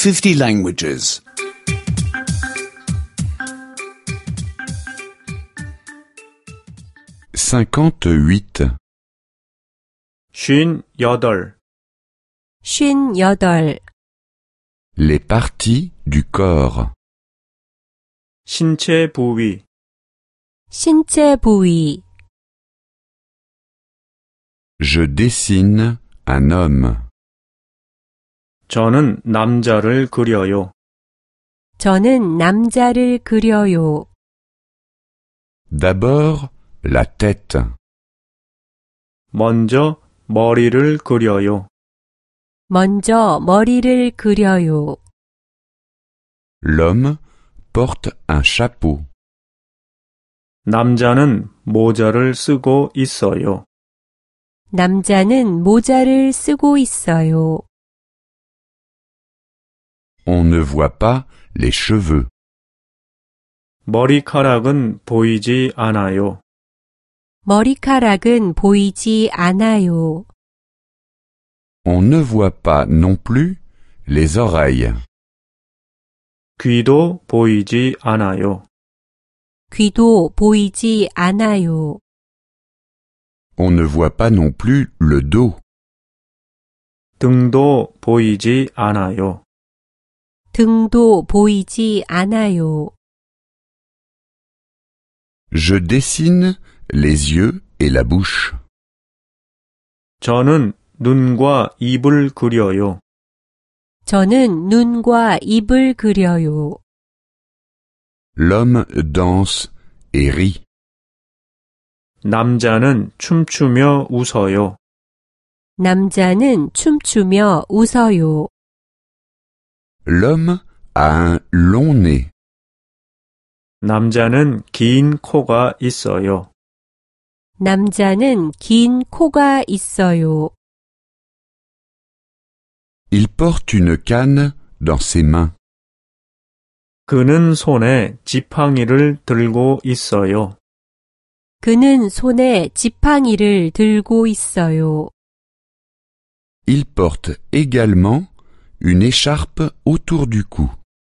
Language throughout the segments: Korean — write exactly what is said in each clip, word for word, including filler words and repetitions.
fifty languages. cinquante-huit. 쉰여덟. 쉰여덟. Les parties du corps. 신체 부위. 신체 부위. Je dessine un homme. 저는 남자를 그려요. 저는 남자를 그려요. D'abord, la tête. 먼저 머리를 그려요. 먼저 머리를 그려요. L'homme porte un chapeau. 남자는 모자를 쓰고 있어요. 남자는 모자를 쓰고 있어요. On ne voit pas les cheveux. 머리카락은 보이지 않아요. 머리카락은 보이지 않아요. On ne voit pas non plus les oreilles. 귀도 보이지 않아요. 귀도 보이지 않아요. On ne voit pas non plus le dos. 등도 보이지 않아요. 등도 보이지 않아요. Je dessine les yeux et la bouche. 저는 눈과 입을 그려요. 저는 눈과 입을 그려요. L'homme danse et rit. 남자는 춤추며 웃어요. 남자는 춤추며 웃어요. L'homme a un long nez. 남자는 긴 코가 있어요. 남자는 긴 코가 있어요. Il porte une canne dans ses mains. 그는 손에 지팡이를 들고 있어요. 그는 손에 지팡이를 들고 있어요. Il porte également une écharpe autour du cou.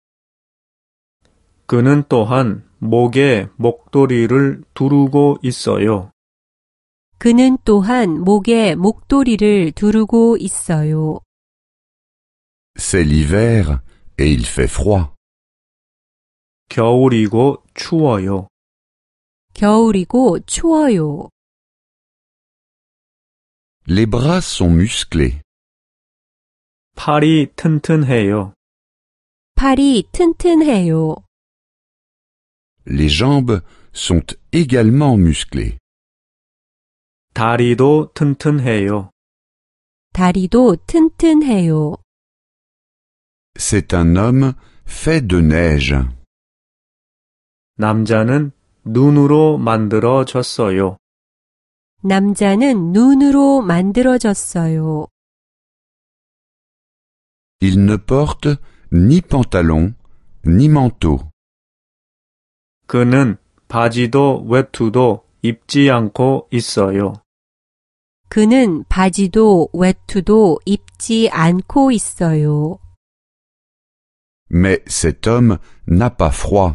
그는 또한 목에 목도리를 두르고 있어요. 그는 또한 목에 목도리를 두르고 있어요. C'est l'hiver et il fait froid. 겨울이고 추워요. 겨울이고 추워요. Les bras sont musclés. 팔이 튼튼해요. 팔이 튼튼해요. Les jambes sont également musclées. 다리도 튼튼해요. 다리도 튼튼해요. C'est un homme fait de neige. 남자는 눈으로 만들어졌어요. 남자는 눈으로 만들어졌어요. Il ne porte ni pantalon ni manteau. 그는 바지도 외투도 입지 않고 있어요. 그는 바지도 외투도 입지 않고 있어요. Mais cet homme n'a pas froid.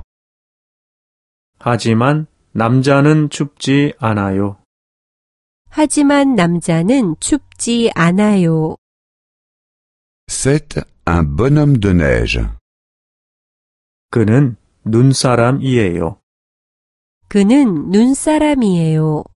하지만 남자는 춥지 않아요. 하지만 남자는 춥지 않아요. C'est un bonhomme de neige. 그는 눈사람이에요. 그는 눈사람이에요.